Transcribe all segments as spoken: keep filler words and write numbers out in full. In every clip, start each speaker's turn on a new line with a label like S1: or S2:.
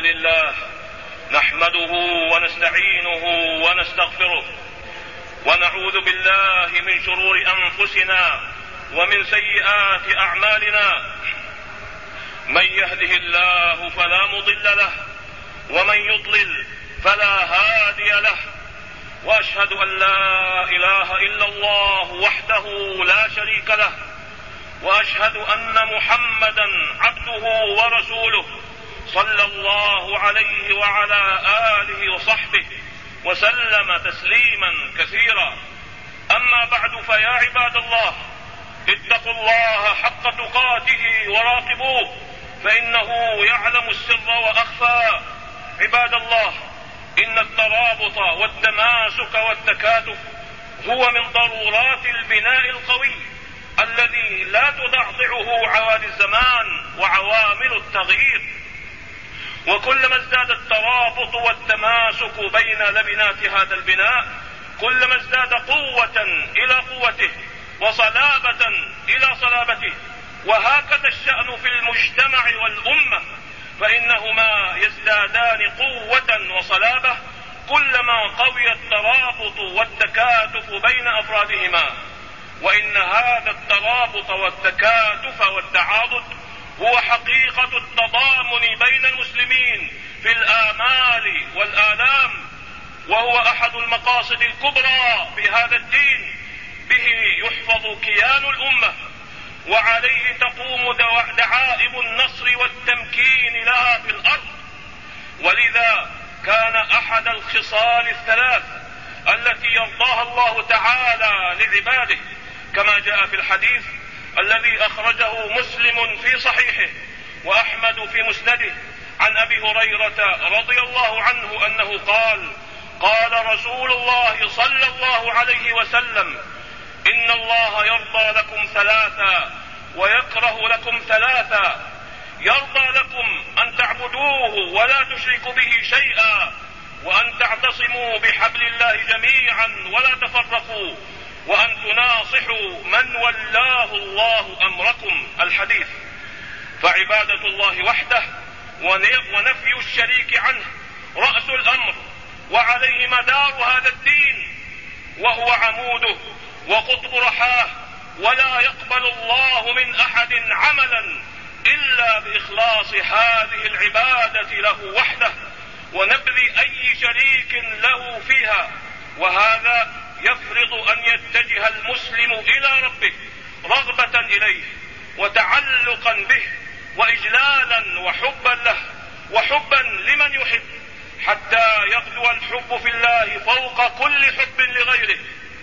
S1: لله نحمده ونستعينه ونستغفره ونعوذ بالله من شرور أنفسنا ومن سيئات أعمالنا. من يهده الله فلا مضل له ومن يضلل فلا هادي له، وأشهد أن لا إله إلا الله وحده لا شريك له، وأشهد أن محمدا عبده ورسوله صلى الله عليه وعلى آله وصحبه وسلم تسليما كثيرا. أما بعد، فيا عباد الله، اتقوا الله حق تقاته وراقبوه، فإنه يعلم السر وأخفى. عباد الله، إن الترابط والتماسك والتكاتف هو من ضرورات البناء القوي الذي لا تضعضعه عوامل الزمان وعوامل التغيير. وكلما ازداد الترابط والتماسك بين لبنات هذا البناء كلما ازداد قوة إلى قوته وصلابة إلى صلابته. وهكذا الشأن في المجتمع والأمة، فإنهما يزدادان قوة وصلابة كلما قوي الترابط والتكاتف بين أفرادهما. وإن هذا الترابط والتكاتف والتعاضد هو حقيقة التضامن بين المسلمين في الآمال والآلام، وهو أحد المقاصد الكبرى في هذا الدين. به يحفظ كيان الأمة، وعليه تقوم دعائم النصر والتمكين لها في الأرض. ولذا كان أحد الخصال الثلاث التي يرضاها الله تعالى لعباده، كما جاء في الحديث الذي أخرجه مسلم في صحيحه وأحمد في مسنده عن أبي هريرة رضي الله عنه أنه قال: قال رسول الله صلى الله عليه وسلم: إن الله يرضى لكم ثلاثا ويكره لكم ثلاثا. يرضى لكم أن تعبدوه ولا تشركوا به شيئا، وأن تعتصموا بحبل الله جميعا ولا تفرقوا، وأن تناصحوا من ولاه الله أمركم. الحديث. فعبادة الله وحده ونفي الشريك عنه رأس الأمر، وعليه مدار هذا الدين، وهو عموده وقطب رحاه. ولا يقبل الله من أحد عملا إلا بإخلاص هذه العبادة له وحده ونبذ أي شريك له فيها. وهذا يفرض أن يتجه المسلم إلى ربه رغبة إليه وتعلقا به وإجلالا وحبا له وحبا لمن يحب، حتى يغدو الحب في الله فوق كل حب لغيره،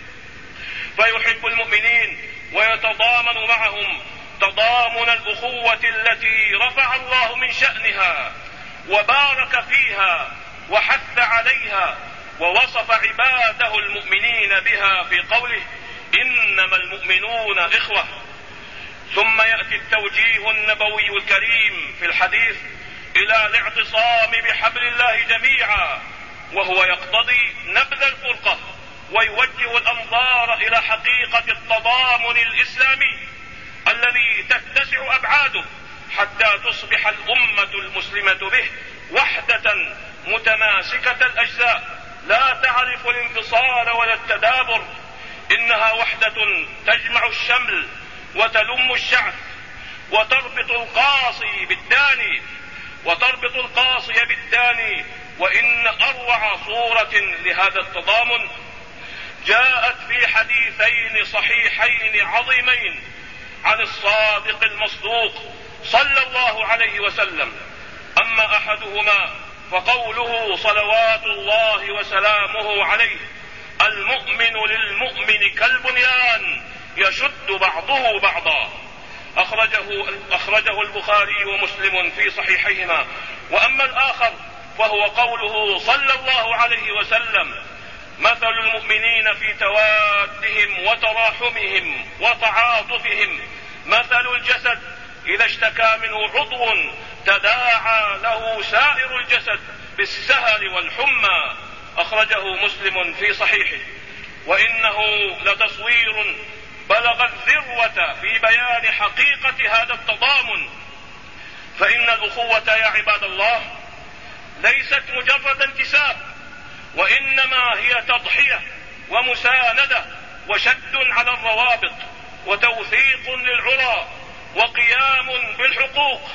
S1: فيحب المؤمنين ويتضامن معهم تضامن الأخوة التي رفع الله من شأنها وبارك فيها وحث عليها، ووصف عباده المؤمنين بها في قوله: إنما المؤمنون إخوة. ثم يأتي التوجيه النبوي الكريم في الحديث إلى الاعتصام بحبل الله جميعا، وهو يقتضي نبذ الفرقة ويوجه الأنظار إلى حقيقة التضامن الإسلامي الذي تتسع أبعاده حتى تصبح الأمة المسلمة به وحدة متماسكة الأجزاء لا تعرف الانفصال ولا التدابر. إنها وحدة تجمع الشمل وتلم الشعث وتربط القاصي بالداني وتربط القاصي بالداني. وإن أروع صورة لهذا التضامن جاءت في حديثين صحيحين عظيمين عن الصادق المصدوق صلى الله عليه وسلم. أما أحدهما فقوله صلوات الله وسلامه عليه: المؤمن للمؤمن كالبنيان يشد بعضه بعضا. أخرجه, أخرجه البخاري ومسلم في صحيحيهما. وأما الآخر فهو قوله صلى الله عليه وسلم: مثل المؤمنين في توادهم وتراحمهم وتعاطفهم مثل الجسد إذا اشتكى منه عضو تداعى له سائر الجسد بالسهر والحمى. أخرجه مسلم في صحيحه. وإنه لتصوير بلغ الذروة في بيان حقيقة هذا التضامن. فإن الأخوة يا عباد الله ليست مجرد انتساب، وإنما هي تضحية ومساندة وشد على الروابط وتوثيق للعرى وقيام بالحقوق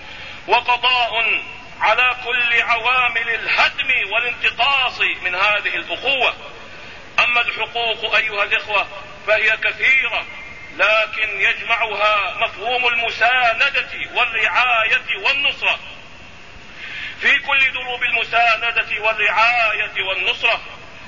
S1: وقضاء على كل عوامل الهدم والانتقاص من هذه الأخوة. أما الحقوق أيها الإخوة فهي كثيرة، لكن يجمعها مفهوم المساندة والرعاية والنصرة. في كل دروب المساندة والرعاية والنصرة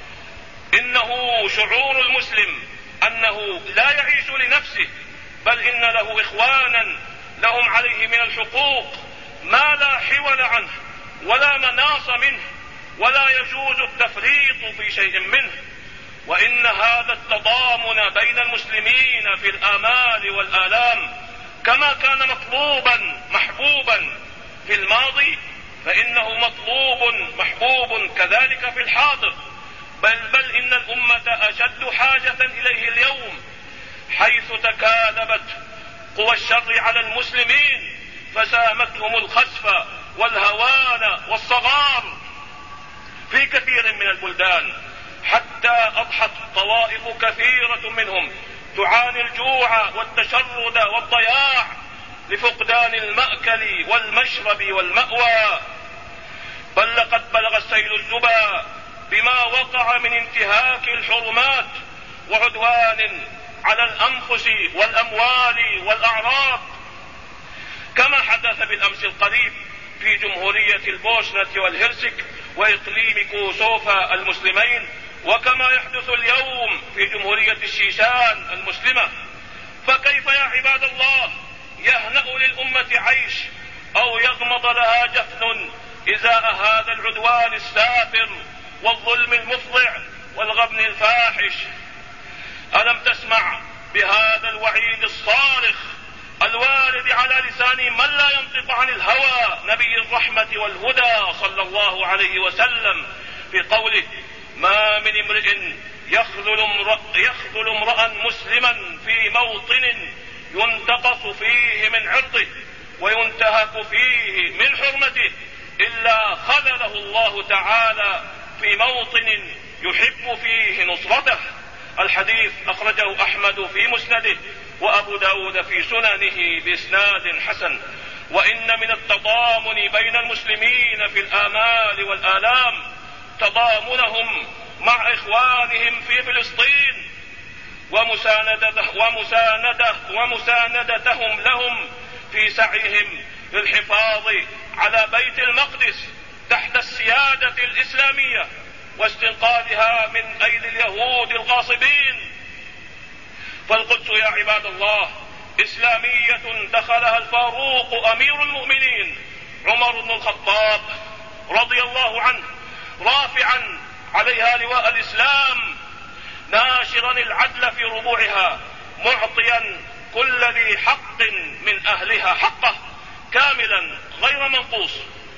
S1: إنه شعور المسلم أنه لا يعيش لنفسه، بل إن له إخوانا لهم عليه من الحقوق ما لا حول عنه ولا مناص منه، ولا يجوز التفريط في شيء منه. وإن هذا التضامن بين المسلمين في الآمال والآلام كما كان مطلوبا محبوبا في الماضي، فإنه مطلوب محبوب كذلك في الحاضر، بل بل إن الأمة أشد حاجة إليه اليوم، حيث تكالبت قوى الشر على المسلمين فسامتهم الخسف والهوان والصغار في كثير من البلدان، حتى أضحت طوائف كثيرة منهم تعاني الجوع والتشرد والضياع لفقدان المأكل والمشرب والمأوى. بل لقد بلغ السيل الزبا بما وقع من انتهاك الحرمات وعدوان على الأنفس والأموال والأعراض، كما حدث بالأمس القريب في جمهورية البوسنة والهرسك وإقليم كوسوفا المسلمين، وكما يحدث اليوم في جمهورية الشيشان المسلمة. فكيف يا عباد الله يهنأ للأمة عيش أو يغمض لها جفن إزاء هذا العدوان السافر والظلم المفضع والغبن الفاحش؟ ألم تسمع بهذا الوعيد الصارخ الوارد على لسان من لا ينطق عن الهوى نبي الرحمة والهدى صلى الله عليه وسلم في قوله: ما من امرئ يخذل امرأ, يخذل امرأ مسلما في موطن ينتقص فيه من عرضه وينتهك فيه من حرمته إلا خذله الله تعالى في موطن يحب فيه نصرته. الحديث أخرجه أحمد في مسنده وأبو داود في سننه بإسناد حسن. وإن من التضامن بين المسلمين في الآمال والآلام تضامنهم مع إخوانهم في فلسطين ومساندته ومساندة ومساندتهم لهم في سعيهم للحفاظ على بيت المقدس تحت السيادة الإسلامية واستنقاذها من أيدي اليهود الغاصبين. فالقدس يا عباد الله إسلامية دخلها الفاروق أمير المؤمنين عمر بن الخطاب رضي الله عنه رافعا عليها لواء الإسلام، ناشرا العدل في ربوعها، معطيا كل ذي حق من أهلها حقه كاملا غير منقوص.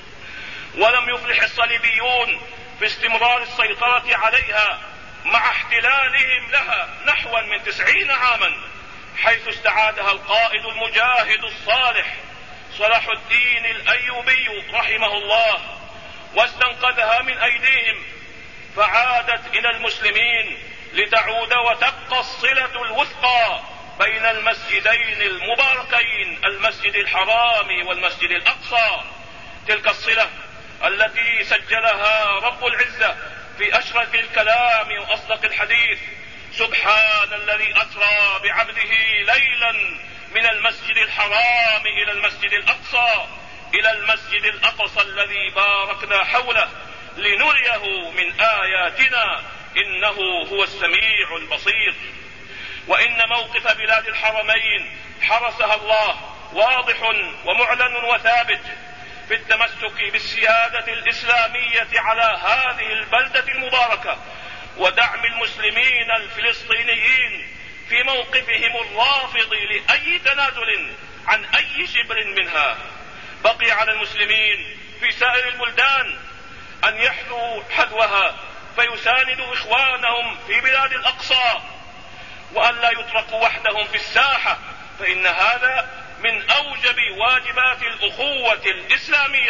S1: ولم يفلح الصليبيون في استمرار السيطرة عليها مع احتلالهم لها نحو من تسعين عاما، حيث استعادها القائد المجاهد الصالح صلاح الدين الأيوبي رحمه الله واستنقذها من أيديهم، فعادت إلى المسلمين لتعود وتبقى الصلة الوثقى بين المسجدين المباركين المسجد الحرام والمسجد الأقصى، تلك الصلة التي سجلها رب العزة في أشرف الكلام وأصدق الحديث: سبحان الذي أسرى بعبده ليلا من المسجد الحرام إلى المسجد الأقصى إلى المسجد الأقصى الذي باركنا حوله لنريه من آياتنا إنه هو السميع البصير. وإن موقف بلاد الحرمين حرسها الله واضح ومعلن وثابت في التمسك بالسيادة الإسلامية على هذه البلدة المباركة ودعم المسلمين الفلسطينيين في موقفهم الرافض لأي تنازل عن أي شبر منها. بقي على المسلمين في سائر البلدان أن يحذوا حذوها فيساندوا إخوانهم في بلاد الأقصى، وأن لا يتركوا وحدهم في الساحة، فإن هذا من أوجب واجبات الأخوة الإسلامية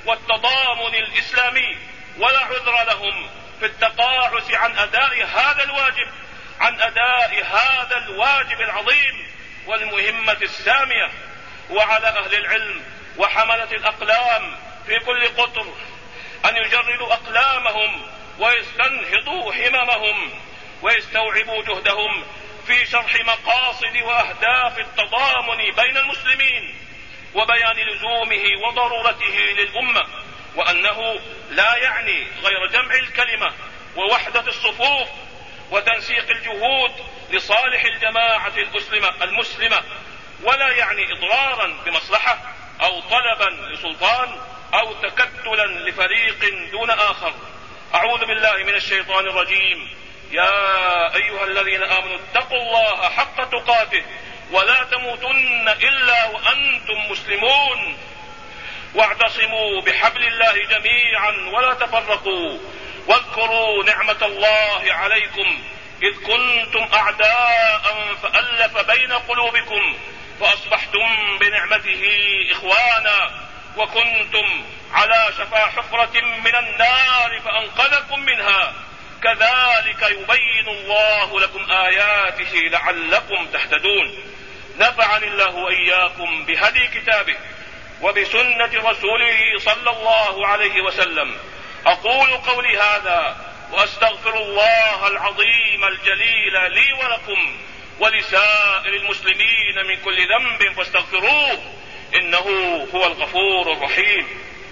S1: والتضامن الإسلامي، ولا عذر لهم في التقاعس عن أداء هذا الواجب عن أداء هذا الواجب العظيم والمهمة السامية. وعلى أهل العلم وحملة الأقلام في كل قطر أن يجردوا أقلامهم ويستنهضوا هممهم ويستوعبوا جهدهم في شرح مقاصد وأهداف التضامن بين المسلمين وبيان لزومه وضرورته للأمة، وأنه لا يعني غير جمع الكلمة ووحدة الصفوف وتنسيق الجهود لصالح الجماعة المسلمة، ولا يعني إضرارا بمصلحة أو طلبا لسلطان أو تكتلا لفريق دون آخر. أعوذ بالله من الشيطان الرجيم. يا أيها الذين آمنوا اتقوا الله حق تقاته ولا تموتن إلا وأنتم مسلمون واعتصموا بحبل الله جميعا ولا تفرقوا واذكروا نعمة الله عليكم إذ كنتم أعداء فألف بين قلوبكم فأصبحتم بنعمته إخوانا وكنتم على شفا حفرة من النار فأنقذكم منها كذلك يبين الله لكم آياته لعلكم تهتدون. نفعني الله وإياكم بهدي كتابه وبسنة رسوله صلى الله عليه وسلم. أقول قولي هذا وأستغفر الله العظيم الجليل لي ولكم ولسائر المسلمين من كل ذنب فاستغفروه إنه هو الغفور الرحيم.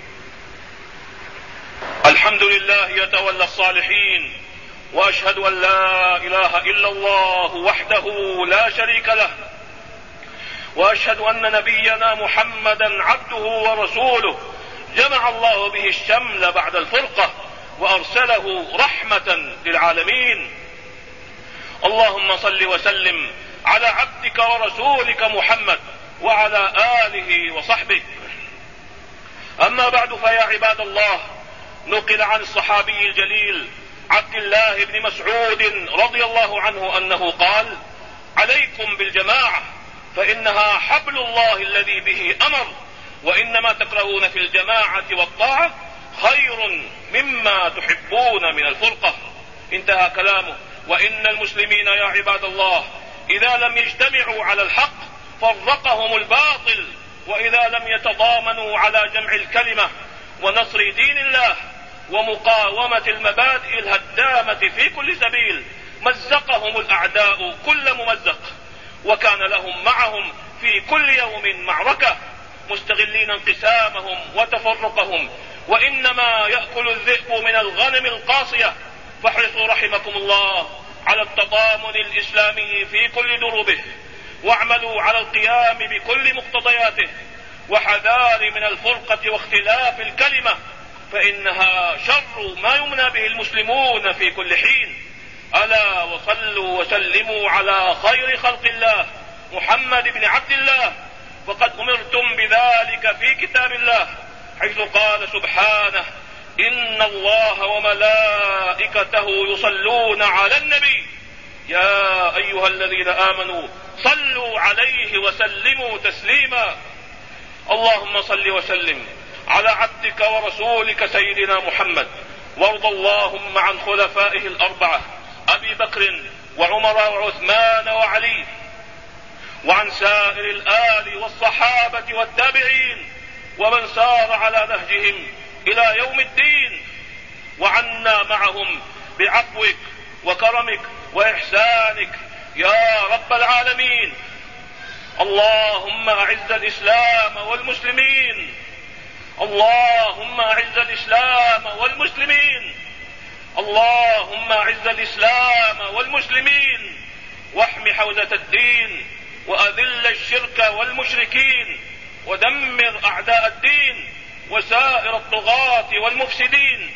S1: الحمد لله يتولى الصالحين، وأشهد أن لا إله إلا الله وحده لا شريك له، وأشهد أن نبينا محمدا عبده ورسوله جمع الله به الشمل بعد الفرقة وأرسله رحمة للعالمين. اللهم صل وسلم على عبدك ورسولك محمد وعلى آله وصحبه. أما بعد، فيا عباد الله، نقل عن الصحابي الجليل عبد الله بن مسعود رضي الله عنه أنه قال: عليكم بالجماعة فإنها حبل الله الذي به أمر، وإنما تكرهون في الجماعة والطاعة خير مما تحبون من الفرقة. انتهى كلامه. وإن المسلمين يا عباد الله إذا لم يجتمعوا على الحق فرقهم الباطل، وإذا لم يتضامنوا على جمع الكلمة ونصر دين الله ومقاومة المبادئ الهدامة في كل سبيل مزقهم الأعداء كل ممزق، وكان لهم معهم في كل يوم معركة مستغلين انقسامهم وتفرقهم، وإنما يأكل الذئب من الغنم القاصية. فاحرصوا رحمكم الله على التضامن الإسلامي في كل دروبه، واعملوا على القيام بكل مقتضياته، وحذار من الفرقة واختلاف الكلمة، فإنها شر ما يمنى به المسلمون في كل حين. ألا وصلوا وسلموا على خير خلق الله محمد بن عبد الله، فقد أمرتم بذلك في كتاب الله حيث قال سبحانه: إن الله وملائكته يصلون على النبي يا أيها الذين آمنوا صلوا عليه وسلموا تسليما. اللهم صل وسلم على عبدك ورسولك سيدنا محمد، وارض اللهم عن خلفائه الأربعة أبي بكر وعمر وعثمان وعلي، وعن سائر الآل والصحابة والتابعين ومن سار على نهجهم إلى يوم الدين، وعنا معهم بعفوك وكرمك وإحسانك يا رب العالمين. اللهم أعز الإسلام والمسلمين، اللهم أعز الإسلام والمسلمين، اللهم أعز الإسلام والمسلمين، واحم حوزة الدين، وأذل الشرك والمشركين، ودمر أعداء الدين وسائر الطغاة والمفسدين،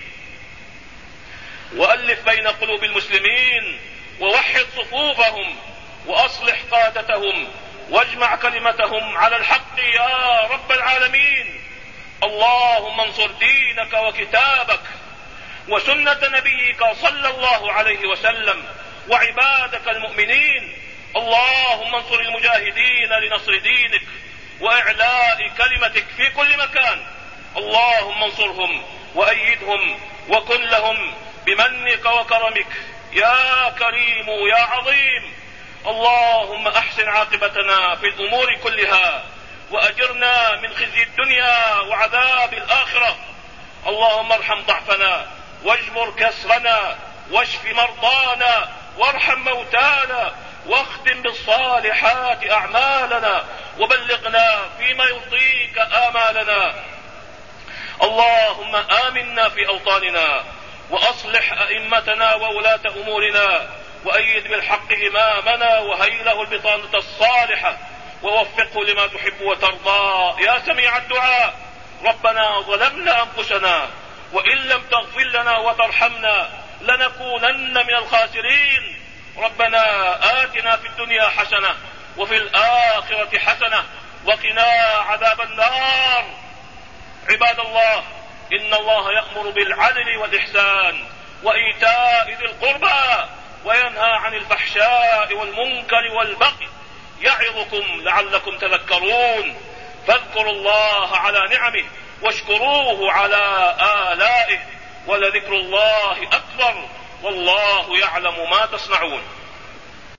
S1: وألف بين قلوب المسلمين، ووحد صفوفهم، وأصلح قادتهم، واجمع كلمتهم على الحق يا رب العالمين. اللهم انصر دينك وكتابك وسنة نبيك صلى الله عليه وسلم وعبادك المؤمنين. اللهم انصر المجاهدين لنصر دينك وإعلاء كلمتك في كل مكان. اللهم انصرهم وأيدهم وكن لهم بمنك وكرمك يا كريم يا عظيم. اللهم أحسن عاقبتنا في الأمور كلها وأجرنا من خزي الدنيا وعذاب الآخرة. اللهم ارحم ضعفنا واجبر كسرنا واشف مرضانا وارحم موتانا واختم بالصالحات أعمالنا وبلغنا فيما يرضيك آمالنا. اللهم آمنا في أوطاننا وأصلح أئمتنا وولاة أمورنا وأيد بالحق إمامنا وهيله البطانة الصالحة ووفقه لما تحب وترضى يا سميع الدعاء. ربنا ظلمنا أنفسنا وإن لم تغفر لنا وترحمنا لنكونن من الخاسرين. ربنا آتنا في الدنيا حسنة وفي الآخرة حسنة وقنا عذاب النار. عباد الله، إن الله يأمر بالعدل والإحسان وإيتاء ذي القربى وينهى عن الفحشاء والمنكر والبغي يعظكم لعلكم تذكرون. فاذكروا الله على نعمه واشكروه على آلائه ولذكر الله أكبر والله يعلم ما تصنعون.